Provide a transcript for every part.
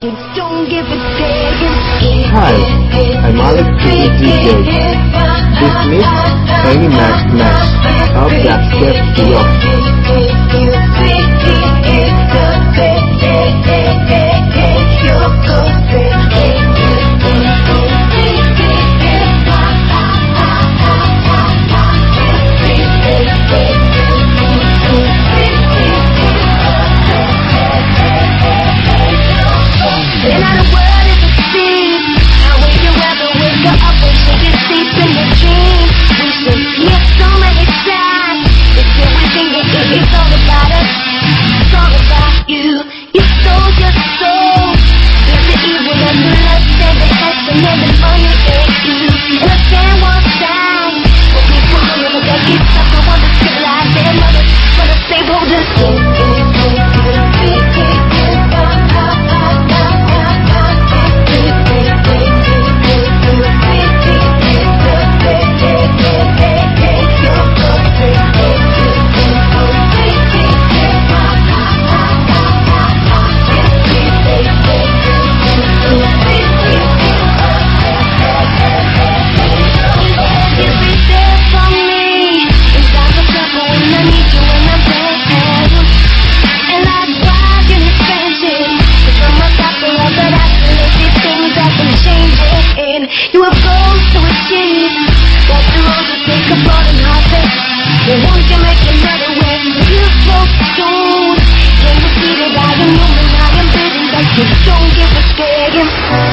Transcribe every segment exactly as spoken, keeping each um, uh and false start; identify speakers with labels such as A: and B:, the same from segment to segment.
A: Don't give a damn. Hi,
B: I'm Alex the D J. Dismissed any match match of that step to rock.
A: It's all about us, it's all about you. You sold your soul. There's the evil and the lust and the passion and the money and you. And I can't walk down. But people know that it's stuck. I want to feel like their mother, but I say, hold it. You have goals to achieve. Walk the road to take a part in harvest. The one can make another way. You so soon. Can you see that I am human? I am breathing. That you don't give a damn.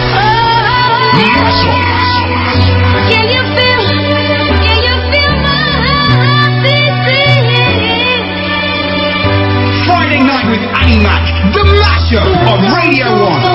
A: Oh, can you feel? Can you feel my heart beating?
C: Friday night with Annie Mac, the mashup on Radio One.